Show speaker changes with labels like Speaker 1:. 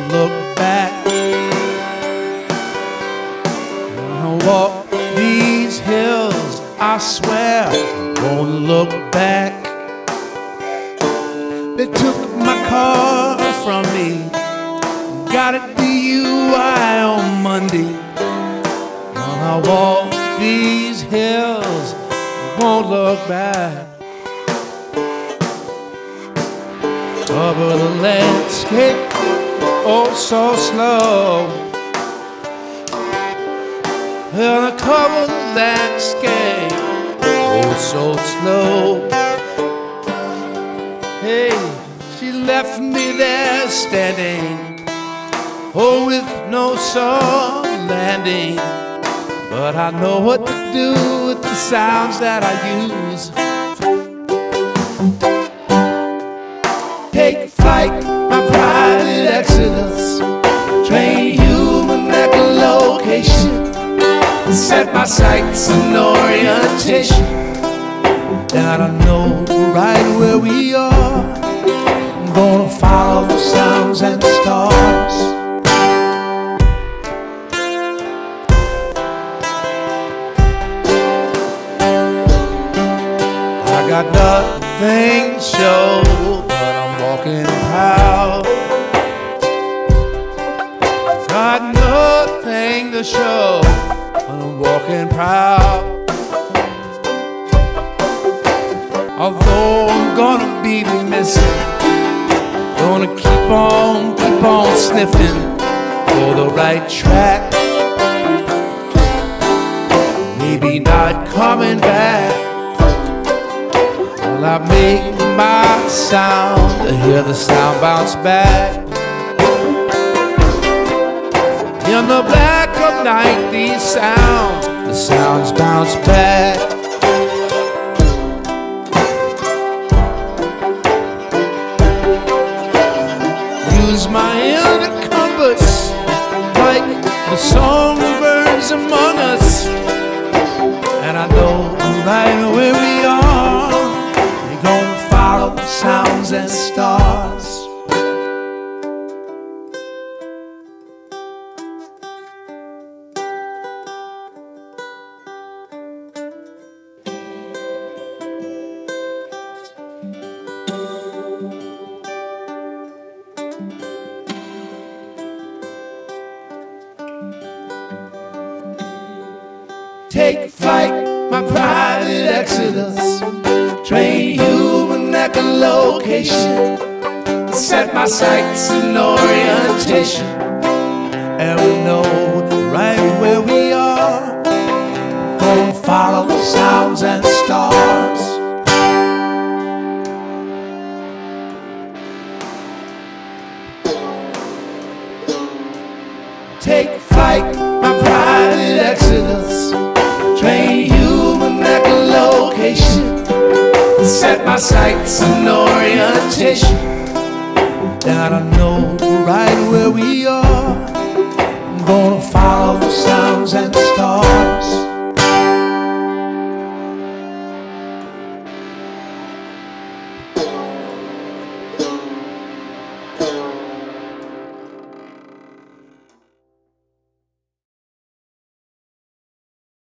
Speaker 1: look back. When I walk these hills, I swear I won't look back. They took my car from me, got a DUI on Monday. When I walk these hills, I won't look back. Cover the landscape, oh so slow. And I cover the landscape, oh so slow. Hey, she left me there standing, oh with no soft landing. But I know what to do with the sounds that I use. Take flight, my private exodus. Train human echolocation. Set my sights in orientation. And I know right where we are. I'm gonna follow the sounds and stars. I got nothing to show, but I'm walking proud. Got nothing to show, but I'm walking proud. Although I'm gonna be missing, gonna keep on sniffing for the right track. Maybe not coming back. I make my sound to hear the sound bounce back. In the black of night, these sounds, the sounds bounce back. Use my inner compass like the song burns among us. And I know right where we are. Follow the sounds and stars. Take flight, my private exodus. Train human echolocation. Set my sights in orientation. And we know right where we are. Gonna follow the sounds and stars. Take flight, my private exodus. Train human echolocation. Set my sights in orientation. And I know right where we are.